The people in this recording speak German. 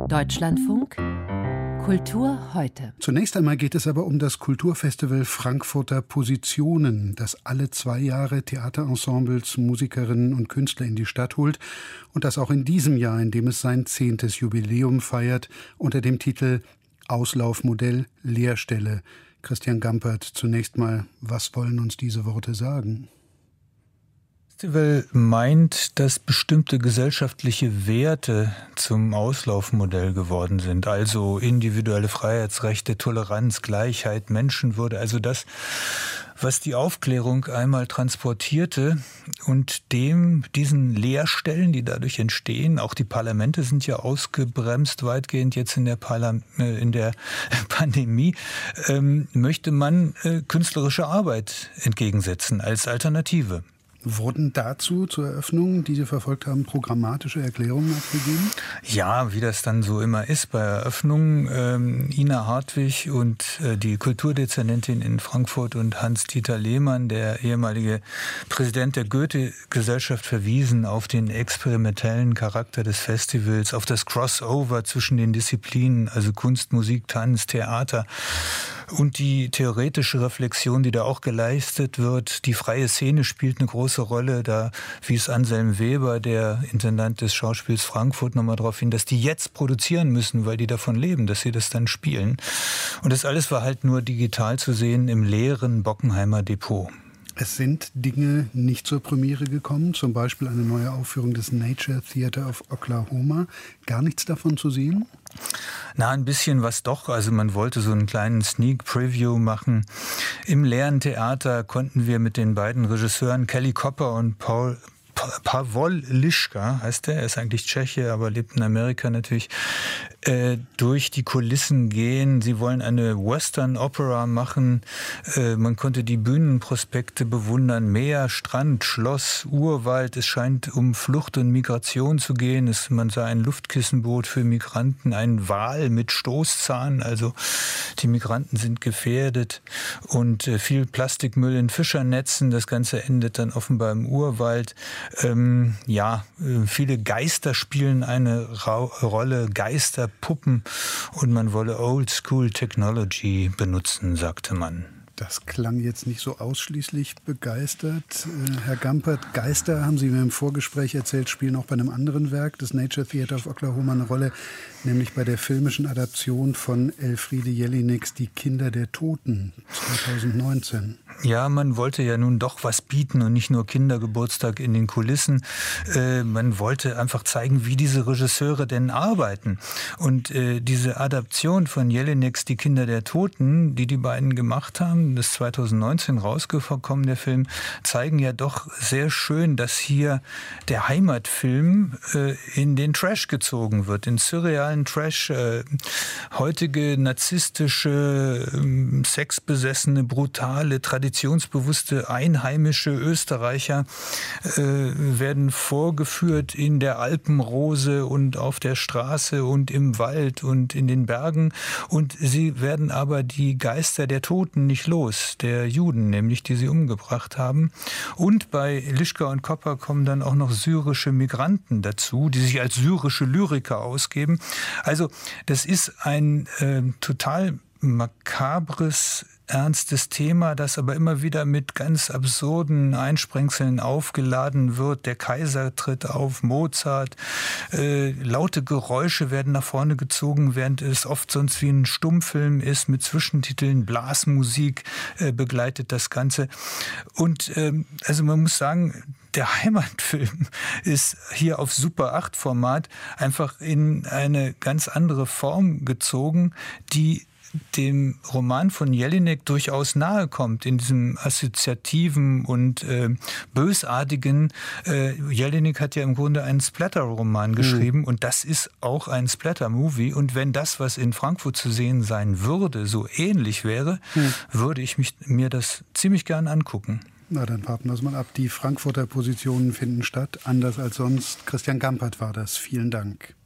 Deutschlandfunk Kultur heute. Zunächst einmal geht es aber um das Kulturfestival Frankfurter Positionen, das alle 2 Jahre Theaterensembles, Musikerinnen und Künstler in die Stadt holt und das auch in diesem Jahr, in dem es sein 10. Jubiläum feiert, unter dem Titel Auslaufmodell Leerstelle. Christian Gampert, zunächst mal, was wollen uns diese Worte sagen? Das Festival meint, dass bestimmte gesellschaftliche Werte zum Auslaufmodell geworden sind. Also individuelle Freiheitsrechte, Toleranz, Gleichheit, Menschenwürde. Also das, was die Aufklärung einmal transportierte und diesen Leerstellen, die dadurch entstehen, auch die Parlamente sind ja ausgebremst weitgehend jetzt in der Pandemie, möchte man künstlerische Arbeit entgegensetzen als Alternative. Wurden dazu zur Eröffnung, die Sie verfolgt haben, programmatische Erklärungen abgegeben? Ja, wie das dann so immer ist bei Eröffnungen. Ina Hartwig und die Kulturdezernentin in Frankfurt und Hans-Dieter Lehmann, der ehemalige Präsident der Goethe-Gesellschaft, verwiesen auf den experimentellen Charakter des Festivals, auf das Crossover zwischen den Disziplinen, also Kunst, Musik, Tanz, Theater. Und die theoretische Reflexion, die da auch geleistet wird, die freie Szene spielt eine große Rolle. Da wies Anselm Weber, der Intendant des Schauspiels Frankfurt, nochmal darauf hin, dass die jetzt produzieren müssen, weil die davon leben, dass sie das dann spielen. Und das alles war halt nur digital zu sehen im leeren Bockenheimer Depot. Es sind Dinge nicht zur Premiere gekommen, zum Beispiel eine neue Aufführung des Nature Theater of Oklahoma. Gar nichts davon zu sehen? Na, ein bisschen was doch. Also man wollte so einen kleinen Sneak Preview machen. Im leeren Theater konnten wir mit den beiden Regisseuren Kelly Kopper und Pavol Liška, heißt er ist eigentlich Tscheche, aber lebt in Amerika natürlich, durch die Kulissen gehen. Sie wollen eine Western Opera machen. Man konnte die Bühnenprospekte bewundern. Meer, Strand, Schloss, Urwald. Es scheint um Flucht und Migration zu gehen. Man sah ein Luftkissenboot für Migranten, ein Wal mit Stoßzahn. Also die Migranten sind gefährdet. Und viel Plastikmüll in Fischernetzen. Das Ganze endet dann offenbar im Urwald. Viele Geister spielen eine Rolle. Geisterpuppen, und man wolle Old-School Technology benutzen, sagte man. Das klang jetzt nicht so ausschließlich begeistert. Herr Gampert, Geister, haben Sie mir im Vorgespräch erzählt, spielen auch bei einem anderen Werk des Nature Theater of Oklahoma eine Rolle, nämlich bei der filmischen Adaption von Elfriede Jelineks Die Kinder der Toten 2019. Ja, man wollte ja nun doch was bieten und nicht nur Kindergeburtstag in den Kulissen. Man wollte einfach zeigen, wie diese Regisseure denn arbeiten. Und diese Adaption von Jelineks Die Kinder der Toten, die beiden gemacht haben, das ist 2019 rausgekommen, der Film, zeigen ja doch sehr schön, dass hier der Heimatfilm in den Trash gezogen wird, in surrealen Trash. Heutige narzisstische, sexbesessene, brutale, traditionsbewusste einheimische Österreicher werden vorgeführt in der Alpenrose und auf der Straße und im Wald und in den Bergen. Und sie werden aber die Geister der Toten nicht los, der Juden nämlich, die sie umgebracht haben. Und bei Liška und Kopper kommen dann auch noch syrische Migranten dazu, die sich als syrische Lyriker ausgeben. Also das ist ein total makabres, ernstes Thema, das aber immer wieder mit ganz absurden Einsprengseln aufgeladen wird. Der Kaiser tritt auf, Mozart, laute Geräusche werden nach vorne gezogen, während es oft sonst wie ein Stummfilm ist, mit Zwischentiteln, Blasmusik begleitet das Ganze. Und also man muss sagen, der Heimatfilm ist hier auf Super 8 Format einfach in eine ganz andere Form gezogen, die dem Roman von Jelinek durchaus nahe kommt, in diesem assoziativen und bösartigen. Jelinek hat ja im Grunde einen Splatter-Roman geschrieben und das ist auch ein Splatter-Movie. Und wenn das, was in Frankfurt zu sehen sein würde, so ähnlich wäre, würde ich mir das ziemlich gern angucken. Na, dann warten wir es mal ab. Die Frankfurter Positionen finden statt, anders als sonst. Christian Gampert war das. Vielen Dank.